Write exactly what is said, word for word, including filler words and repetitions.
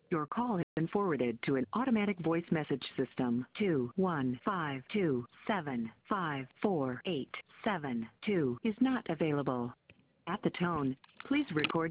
Your call has been forwarded to an automatic voice message system. two one five two seven five four eight seven two is not available. At the tone, please record